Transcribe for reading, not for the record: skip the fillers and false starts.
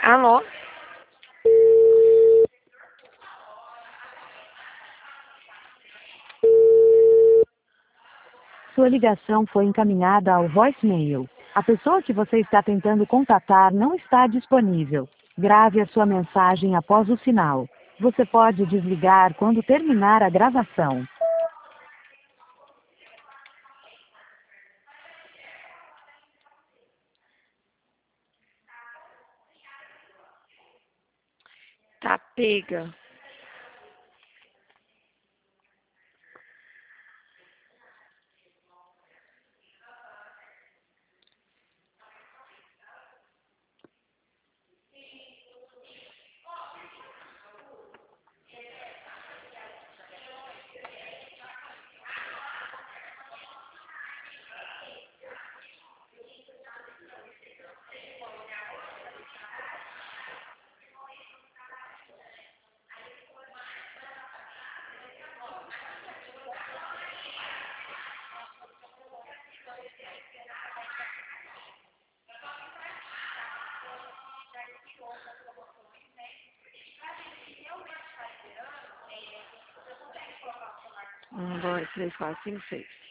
Alô? Sua ligação foi encaminhada ao voicemail. A pessoa que você está tentando contatar não está disponível. Grave a sua mensagem após o sinal. Você pode desligar quando terminar a gravação. Tá pega. Um, dois, três, quatro, cinco, seis.